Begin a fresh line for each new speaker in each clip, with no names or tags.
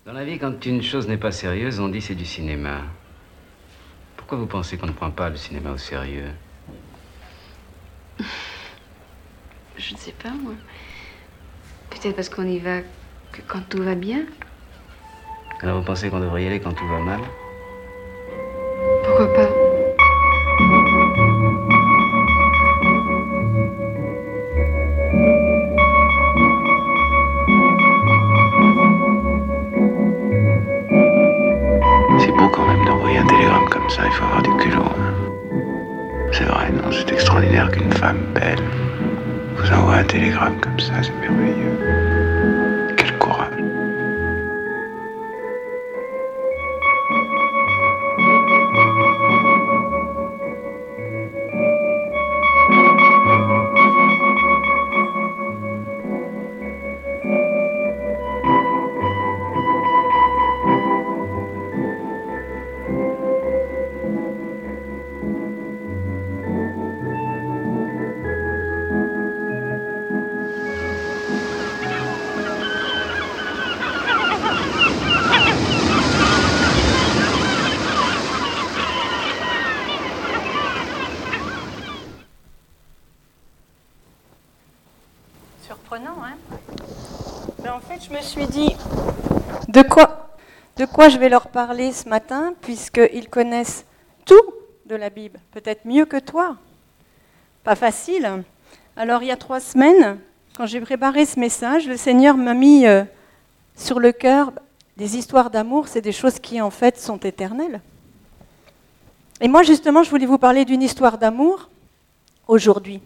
Dans la vie, quand une chose n'est pas sérieuse, on dit c'est du cinéma. Pourquoi vous pensez qu'on ne prend pas le cinéma au sérieux?
Je ne sais pas, moi. Peut-être parce qu'on y va que quand tout va bien.
Alors vous pensez qu'on devrait y aller quand tout va mal?
Pourquoi pas?
C'est beau quand même d'envoyer un télégramme comme ça, il faut avoir du culot. Hein. C'est vrai, non, c'est extraordinaire qu'une femme belle vous envoie un télégramme comme ça, c'est merveilleux. Quel courage.
Surprenant, hein? Mais en fait, je me suis dit, de quoi je vais leur parler ce matin, puisqu'ils connaissent tout de la Bible, peut-être mieux que toi. Pas facile. Alors, il y a 3 semaines, quand j'ai préparé ce message, le Seigneur m'a mis sur le cœur des histoires d'amour, c'est des choses qui, en fait, sont éternelles. Et moi, justement, je voulais vous parler d'une histoire d'amour aujourd'hui.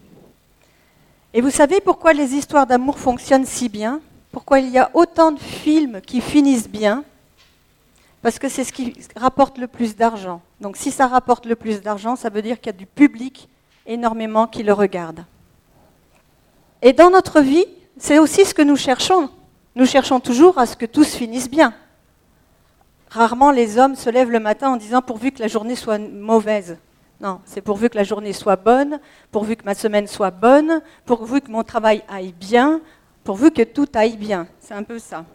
Et vous savez pourquoi les histoires d'amour fonctionnent si bien? Pourquoi il y a autant de films qui finissent bien? Parce que c'est ce qui rapporte le plus d'argent. Donc si ça rapporte le plus d'argent, ça veut dire qu'il y a du public énormément qui le regarde. Et dans notre vie, c'est aussi ce que nous cherchons. Nous cherchons toujours à ce que tout se finisse bien. Rarement les hommes se lèvent le matin en disant « pourvu que la journée soit mauvaise ». Non, c'est pourvu que la journée soit bonne, pourvu que ma semaine soit bonne, pourvu que mon travail aille bien, pourvu que tout aille bien. C'est un peu ça.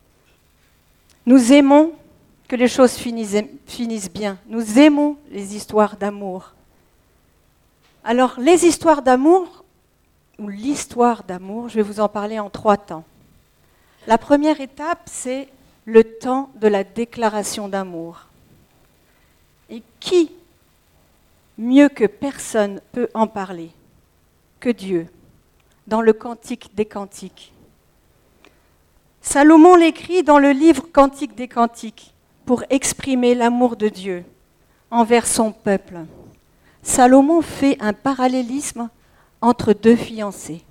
Nous aimons que les choses finissent bien. Nous aimons les histoires d'amour. Alors, les histoires d'amour, ou l'histoire d'amour, je vais vous en parler en 3 temps. La première étape, c'est le temps de la déclaration d'amour. Et qui mieux que personne peut en parler que Dieu, dans le Cantique des Cantiques. Salomon l'écrit dans le livre Cantique des Cantiques pour exprimer l'amour de Dieu envers son peuple. Salomon fait un parallélisme entre 2 fiancés.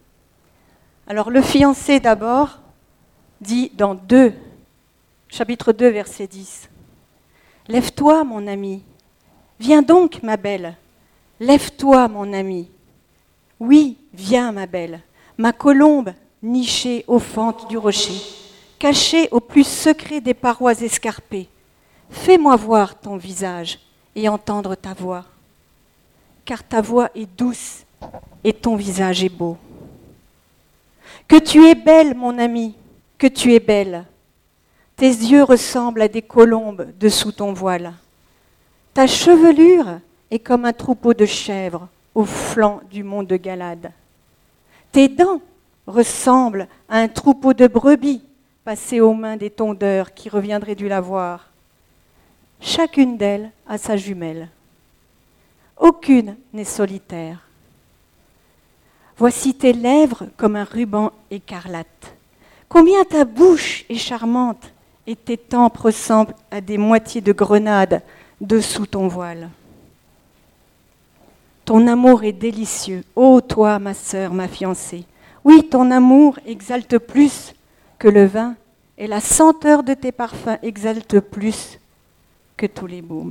Alors le fiancé d'abord dit dans chapitre 2, verset 10, « Lève-toi, mon ami. Viens donc, ma belle. Lève-toi, mon ami. Oui, viens, ma belle. Ma colombe, nichée aux fentes du rocher, cachée au plus secret des parois escarpées. Fais-moi voir ton visage et entendre ta voix. Car ta voix est douce et ton visage est beau. Que tu es belle, mon ami, que tu es belle. Tes yeux ressemblent à des colombes dessous ton voile. Ta chevelure est comme un troupeau de chèvres au flanc du mont de Galade. Tes dents ressemblent à un troupeau de brebis passées aux mains des tondeurs qui reviendraient du lavoir. Chacune d'elles a sa jumelle. Aucune n'est solitaire. Voici tes lèvres comme un ruban écarlate. Combien ta bouche est charmante et tes tempes ressemblent à des moitiés de grenades dessous ton voile. Ton amour est délicieux, ô toi, ma sœur, ma fiancée. Oui, ton amour exalte plus que le vin, et la senteur de tes parfums exalte plus que tous les baumes.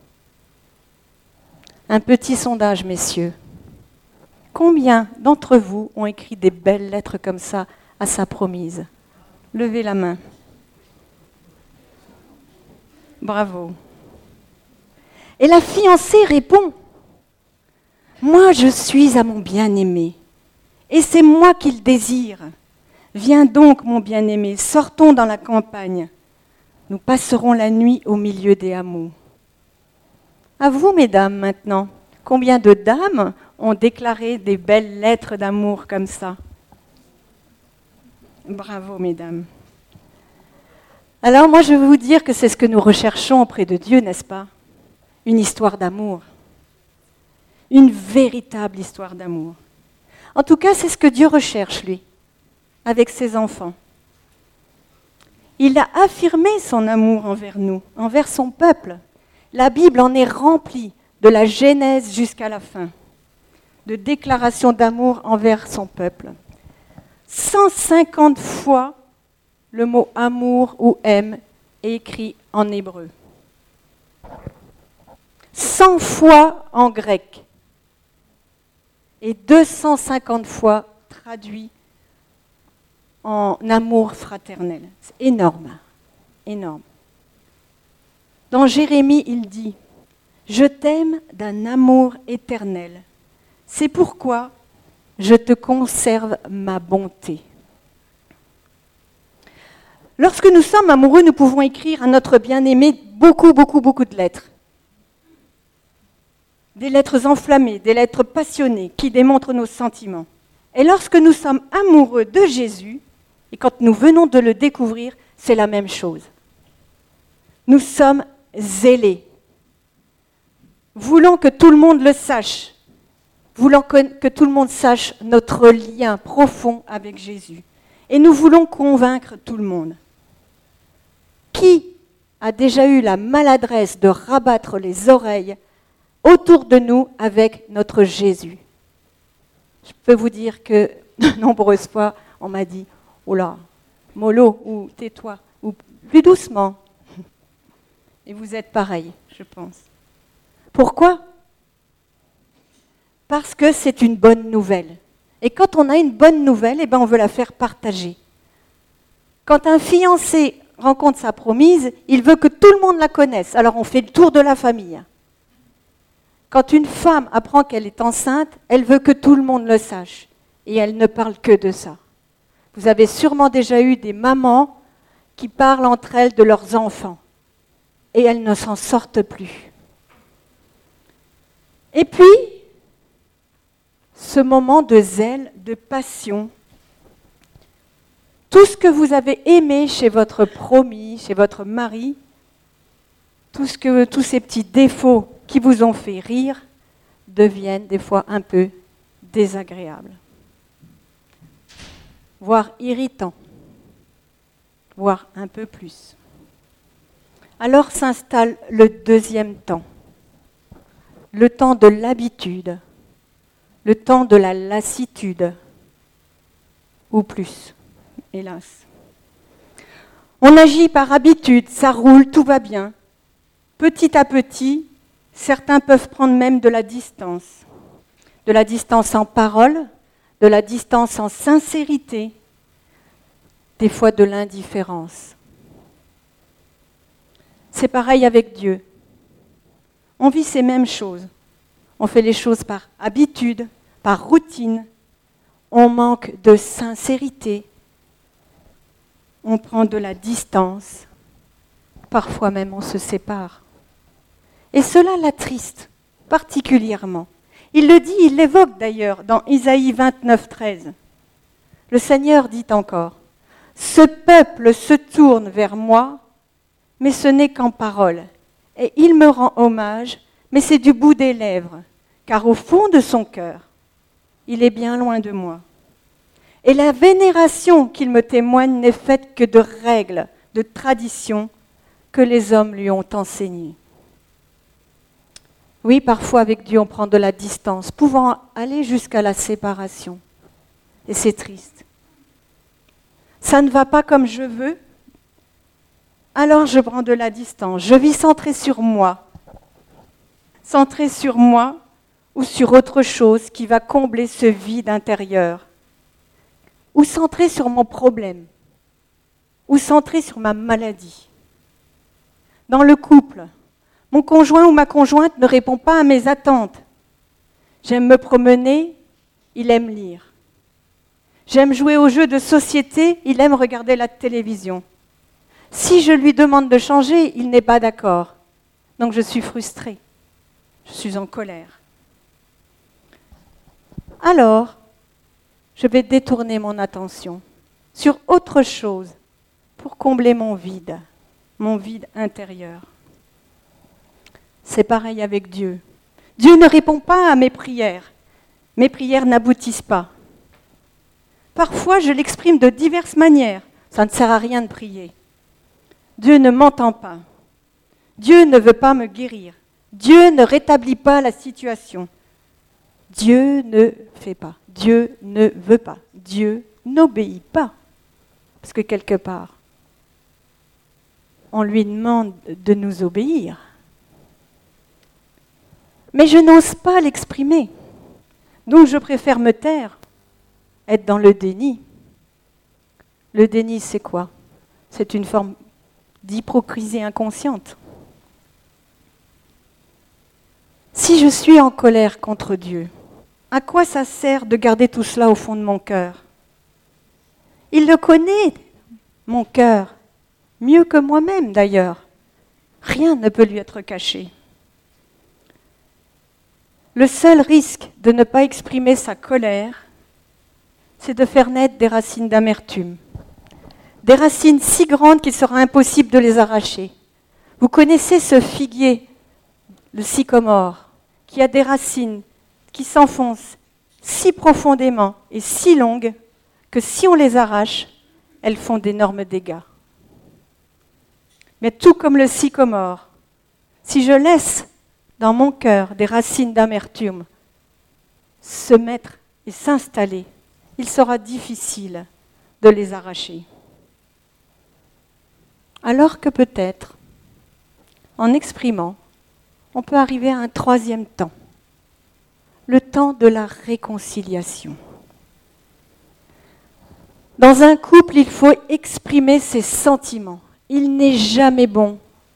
Un petit sondage, messieurs. Combien d'entre vous ont écrit des belles lettres comme ça à sa promise? Levez la main. Bravo. Et la fiancée répond, « Moi, je suis à mon bien-aimé, et c'est moi qu'il désire. Viens donc, mon bien-aimé, sortons dans la campagne. nous passerons la nuit au milieu des hameaux. À vous, mesdames, maintenant. Combien de dames ont déclaré des belles lettres d'amour comme ça? Bravo, mesdames. Alors, moi, je veux vous dire que c'est ce que nous recherchons auprès de Dieu, n'est-ce pas? Une histoire d'amour. Une véritable histoire d'amour. En tout cas, c'est ce que Dieu recherche, lui, avec ses enfants. Il a affirmé son amour envers nous, envers son peuple. La Bible en est remplie, de la Genèse jusqu'à la fin, de déclarations d'amour envers son peuple. 150 fois, le mot amour ou aime est écrit en hébreu. 100 fois en grec. Et 250 fois traduit en amour fraternel. C'est énorme, énorme. Dans Jérémie, il dit « Je t'aime d'un amour éternel. C'est pourquoi je te conserve ma bonté. » Lorsque nous sommes amoureux, nous pouvons écrire à notre bien-aimé beaucoup de lettres. Des lettres enflammées, des lettres passionnées qui démontrent nos sentiments. Et lorsque nous sommes amoureux de Jésus, et quand nous venons de le découvrir, c'est la même chose. Nous sommes zélés. Voulons que tout le monde le sache. Voulons que tout le monde sache notre lien profond avec Jésus. Et nous voulons convaincre tout le monde. Qui a déjà eu la maladresse de rabattre les oreilles autour de nous avec notre Jésus? Je peux vous dire que de nombreuses fois, on m'a dit « Oh là, mollo » ou « tais-toi » ou plus doucement. Et vous êtes pareil, je pense. Pourquoi? Parce que c'est une bonne nouvelle. Et quand on a une bonne nouvelle, eh ben on veut la faire partager. Quand un fiancé rencontre sa promise, il veut que tout le monde la connaisse. Alors on fait le tour de la famille. Quand une femme apprend qu'elle est enceinte, elle veut que tout le monde le sache. Et elle ne parle que de ça. Vous avez sûrement déjà eu des mamans qui parlent entre elles de leurs enfants. Et elles ne s'en sortent plus. Et puis, ce moment de zèle, de passion, tout ce que vous avez aimé chez votre promis, chez votre mari, tous ces petits défauts qui vous ont fait rire, deviennent des fois un peu désagréables, voire irritants, voire un peu plus. Alors s'installe le deuxième temps, le temps de l'habitude, le temps de la lassitude, ou plus, hélas. On agit par habitude, ça roule, tout va bien. Petit à petit, certains peuvent prendre même de la distance en parole, de la distance en sincérité, des fois de l'indifférence. C'est pareil avec Dieu. On vit ces mêmes choses. On fait les choses par habitude, par routine. On manque de sincérité. On prend de la distance. Parfois même on se sépare. Et cela l'attriste particulièrement. Il le dit, il l'évoque d'ailleurs dans Isaïe 29, 13. Le Seigneur dit encore, « Ce peuple se tourne vers moi, mais ce n'est qu'en parole, et il me rend hommage, mais c'est du bout des lèvres, car au fond de son cœur, il est bien loin de moi. Et la vénération qu'il me témoigne n'est faite que de règles, de traditions que les hommes lui ont enseignées. » Oui, parfois avec Dieu, on prend de la distance, pouvant aller jusqu'à la séparation. Et c'est triste. Ça ne va pas comme je veux, alors je prends de la distance. Je vis centré sur moi ou sur autre chose qui va combler ce vide intérieur, ou centré sur mon problème, ou centré sur ma maladie. Dans le couple, mon conjoint ou ma conjointe ne répond pas à mes attentes. J'aime me promener, il aime lire. J'aime jouer aux jeux de société, il aime regarder la télévision. Si je lui demande de changer, il n'est pas d'accord. Donc je suis frustrée. Je suis en colère. Alors, je vais détourner mon attention sur autre chose pour combler mon vide intérieur. C'est pareil avec Dieu. Dieu ne répond pas à mes prières. Mes prières n'aboutissent pas. Parfois, je l'exprime de diverses manières. Ça ne sert à rien de prier. Dieu ne m'entend pas. Dieu ne veut pas me guérir. Dieu ne rétablit pas la situation. Dieu ne fait pas. Dieu ne veut pas. Dieu n'obéit pas. Parce que quelque part, on lui demande de nous obéir. Mais je n'ose pas l'exprimer. Donc je préfère me taire, être dans le déni. Le déni, c'est quoi? C'est une forme d'hypocrisie inconsciente. Si je suis en colère contre Dieu, à quoi ça sert de garder tout cela au fond de mon cœur? Il le connaît, mon cœur, mieux que moi-même d'ailleurs. Rien ne peut lui être caché. Le seul risque de ne pas exprimer sa colère, c'est de faire naître des racines d'amertume. Des racines si grandes qu'il sera impossible de les arracher. Vous connaissez ce figuier, le sycomore, qui a des racines qui s'enfoncent si profondément et si longues que si on les arrache, elles font d'énormes dégâts. Mais tout comme le sycomore, si je laisse dans mon cœur des racines d'amertume se mettre et s'installer, il sera difficile de les arracher. Alors que peut-être, en exprimant, on peut arriver à un troisième temps, le temps de la réconciliation. Dans un couple, il faut exprimer ses sentiments. Il n'est jamais bon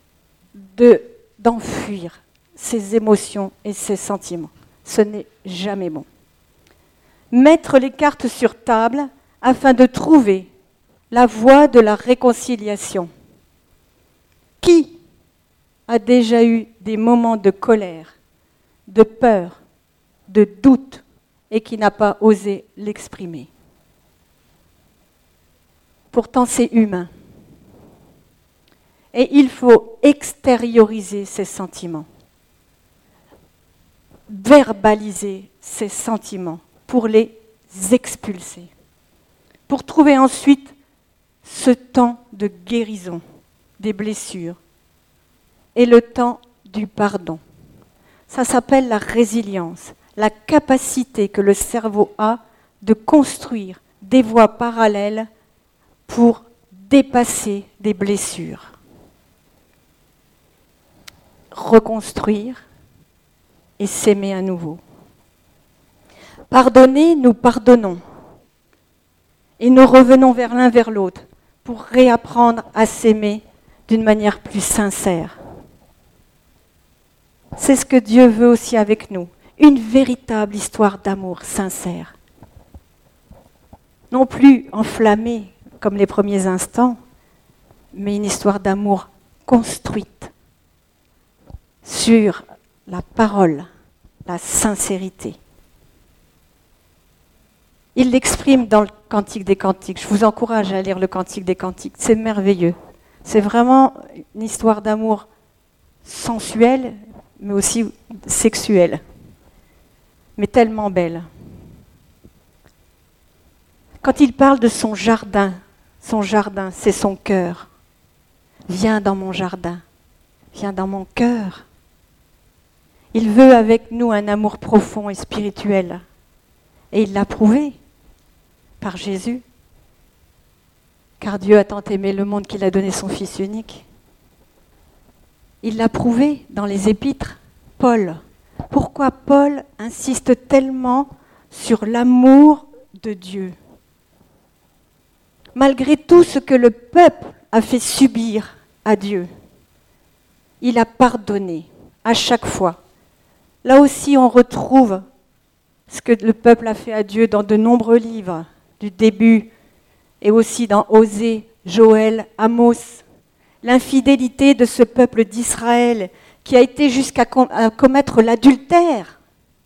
d'enfuir ses émotions et ses sentiments. Ce n'est jamais bon. Mettre les cartes sur table afin de trouver la voie de la réconciliation. Qui a déjà eu des moments de colère, de peur, de doute et qui n'a pas osé l'exprimer? Pourtant, c'est humain. Et il faut extérioriser ses sentiments, verbaliser ses sentiments pour les expulser, pour trouver ensuite ce temps de guérison des blessures et le temps du pardon. Ça s'appelle la résilience, la capacité que le cerveau a de construire des voies parallèles pour dépasser des blessures. Reconstruire et s'aimer à nouveau. Pardonner, nous pardonnons. Et nous revenons vers l'un vers l'autre pour réapprendre à s'aimer d'une manière plus sincère. C'est ce que Dieu veut aussi avec nous, une véritable histoire d'amour sincère. Non plus enflammée comme les premiers instants, mais une histoire d'amour construite sur la parole, la sincérité. Il l'exprime dans le Cantique des Cantiques. Je vous encourage à lire le Cantique des Cantiques. C'est merveilleux. C'est vraiment une histoire d'amour sensuelle, mais aussi sexuelle. Mais tellement belle. Quand il parle de son jardin, c'est son cœur. Viens dans mon jardin, viens dans mon cœur. Il veut avec nous un amour profond et spirituel. Et il l'a prouvé par Jésus. Car Dieu a tant aimé le monde qu'il a donné son Fils unique. Il l'a prouvé dans les épîtres. Paul. Pourquoi Paul insiste tellement sur l'amour de Dieu? Malgré tout ce que le peuple a fait subir à Dieu, il a pardonné à chaque fois. Là aussi, on retrouve ce que le peuple a fait à Dieu dans de nombreux livres, du début et aussi dans Osée, Joël, Amos. l'infidélité de ce peuple d'Israël qui a été jusqu'à commettre l'adultère.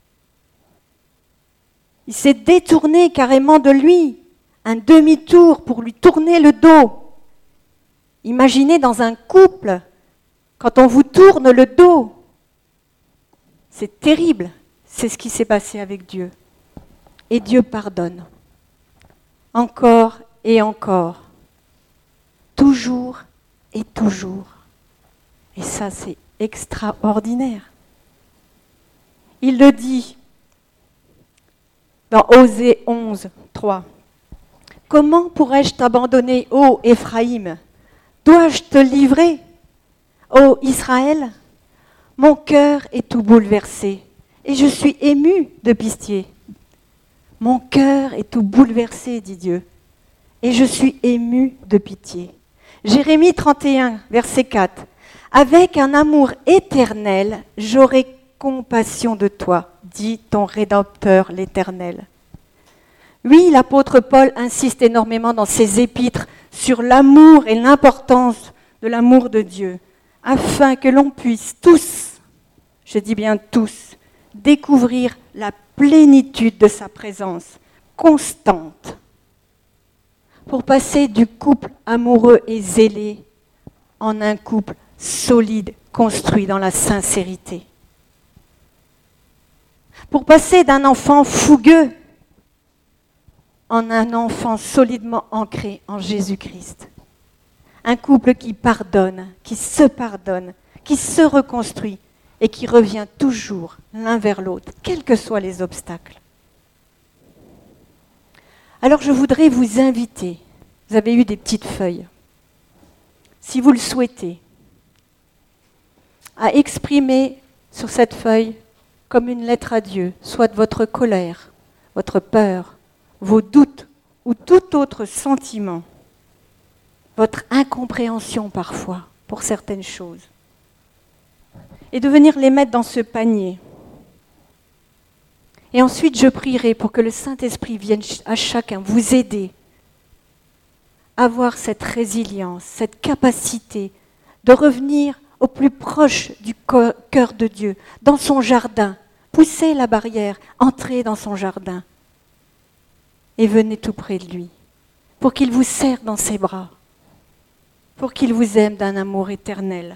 Il s'est détourné carrément de lui, un demi-tour pour lui tourner le dos. Imaginez dans un couple, quand on vous tourne le dos, c'est terrible. C'est ce qui s'est passé avec Dieu. Et Dieu pardonne. Encore et encore. Toujours et toujours. Et ça, c'est extraordinaire. Il le dit dans Osée 11, 3. Comment pourrais-je t'abandonner, ô Éphraïm? Dois-je te livrer, ô Israël? Mon cœur est tout bouleversé et je suis ému de pitié. Mon cœur est tout bouleversé, dit Dieu, et je suis ému de pitié. Jérémie 31, verset 4. Avec un amour éternel, j'aurai compassion de toi, dit ton Rédempteur l'Éternel. Oui, l'apôtre Paul insiste énormément dans ses épîtres sur l'amour et l'importance de l'amour de Dieu, afin que l'on puisse tous, je dis bien tous, découvrir la plénitude de sa présence constante, pour passer du couple amoureux et zélé en un couple solide, construit dans la sincérité. Pour passer d'un enfant fougueux en un enfant solidement ancré en Jésus-Christ. Un couple qui pardonne, qui se reconstruit et qui revient toujours l'un vers l'autre, quels que soient les obstacles. Alors je voudrais vous inviter, vous avez eu des petites feuilles, si vous le souhaitez, à exprimer sur cette feuille comme une lettre à Dieu, soit votre colère, votre peur, vos doutes ou tout autre sentiment, votre incompréhension parfois pour certaines choses, et de venir les mettre dans ce panier. Et ensuite, je prierai pour que le Saint-Esprit vienne à chacun vous aider à avoir cette résilience, cette capacité de revenir au plus proche du cœur de Dieu, dans son jardin. Poussez la barrière, entrez dans son jardin et venez tout près de lui, pour qu'il vous serre dans ses bras, pour qu'il vous aime d'un amour éternel,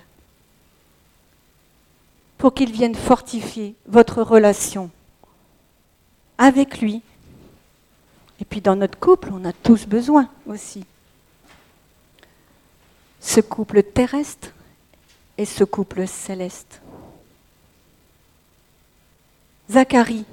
pour qu'il vienne fortifier votre relation avec lui. Et puis dans notre couple, on a tous besoin aussi. Ce couple terrestre et ce couple céleste. Zacharie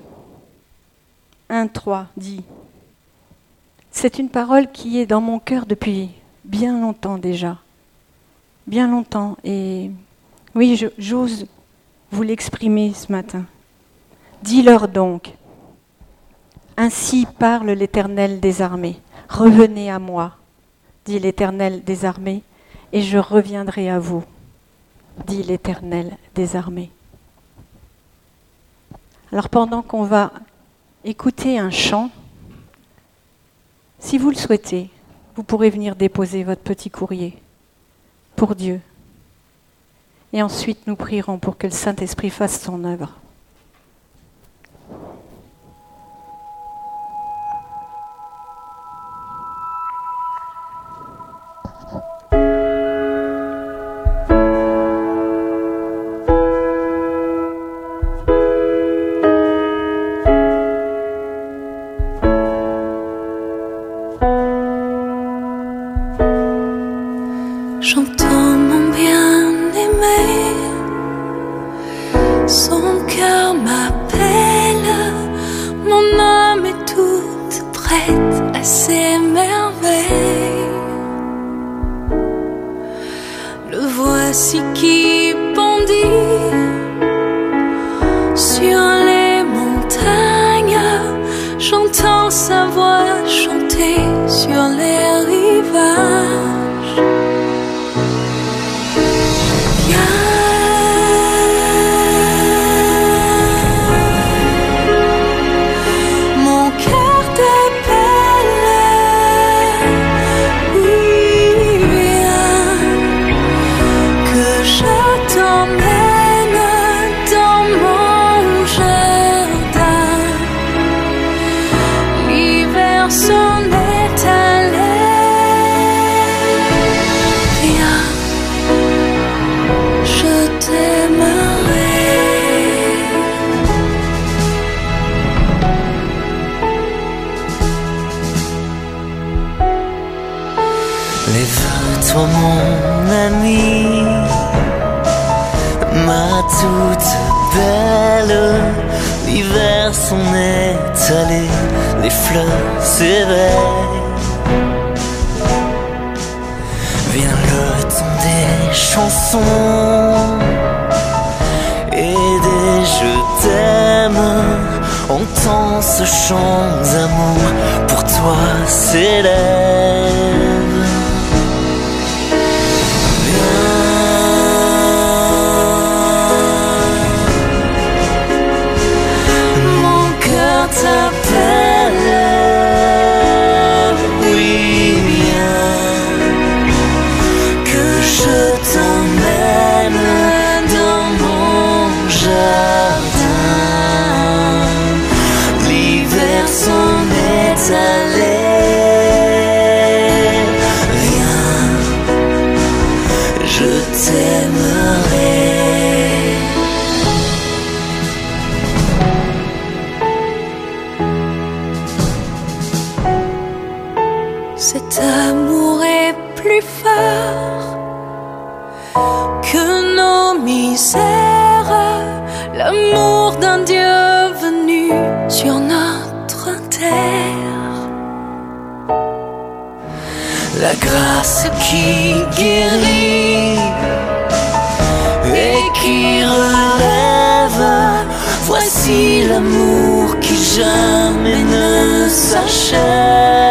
1:3 dit: c'est une parole qui est dans mon cœur depuis bien longtemps déjà. Bien longtemps. Et oui, j'ose vous l'exprimer ce matin. Dis-leur donc, ainsi parle l'Éternel des armées. Revenez à moi, dit l'Éternel des armées, et je reviendrai à vous, dit l'Éternel des armées. Alors pendant qu'on va écouter un chant, si vous le souhaitez, vous pourrez venir déposer votre petit courrier pour Dieu. Et ensuite, nous prierons pour que le Saint-Esprit fasse son œuvre.
J'entends mon bien-aimé, son cœur m'appelle, mon âme est toute prête à ses merveilles. Le voici qui bondit sur les montagnes, j'entends sa voix chanter sur les rivages.
toi mon ami, ma toute belle. L'hiver s'en est allé, les fleurs s'éveillent. Vient le temps des chansons et des je t'aime. Entends ce chant d'amour pour toi s'élève. Mon cœur t'appelle, oui viens, que je t'emmène dans mon jardin. L'hiver s'en est allé, viens, je t'aimerai. Cet amour est plus fort que nos misères, l'amour d'un Dieu venu sur notre terre, la grâce qui guérit et qui relève. Voici l'amour qui jamais ne s'achève.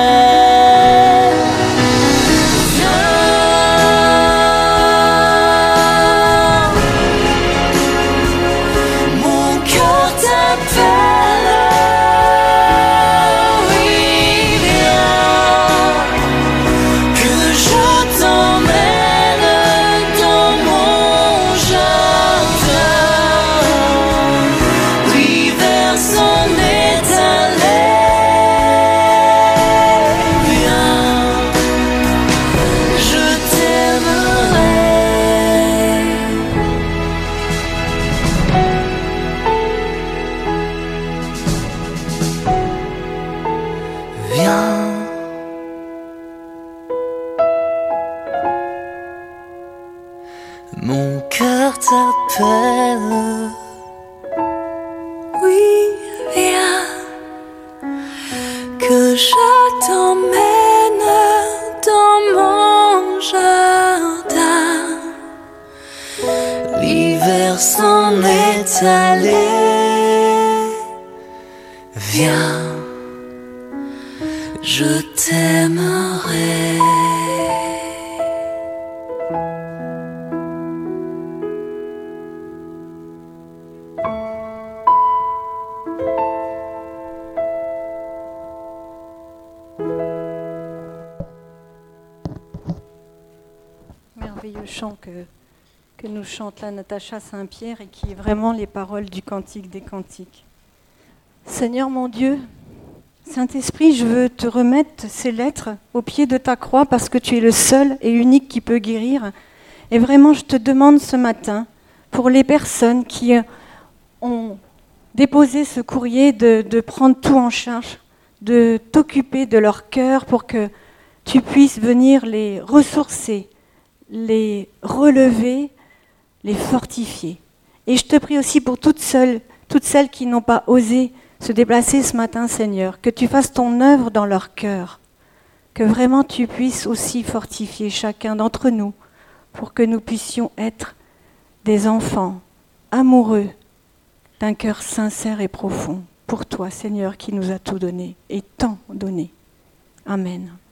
Mon cœur t'appelle, oui viens, que je t'emmène dans mon jardin. L'hiver s'en est allé, viens, je t'aimerai.
Merveilleux chant que nous chante là Natacha Saint-Pierre et qui est vraiment les paroles du Cantique des Cantiques. Seigneur mon Dieu, Saint-Esprit, je veux te remettre ces lettres au pied de ta croix parce que tu es le seul et unique qui peut guérir. Et vraiment, je te demande ce matin, pour les personnes qui ont déposé ce courrier, de prendre tout en charge, de t'occuper de leur cœur pour que tu puisses venir les ressourcer, les relever, les fortifier. Et je te prie aussi pour toutes celles qui n'ont pas osé se déplacer ce matin, Seigneur, que tu fasses ton œuvre dans leur cœur, que vraiment tu puisses aussi fortifier chacun d'entre nous pour que nous puissions être des enfants amoureux d'un cœur sincère et profond pour toi, Seigneur, qui nous a tout donné et tant donné. Amen.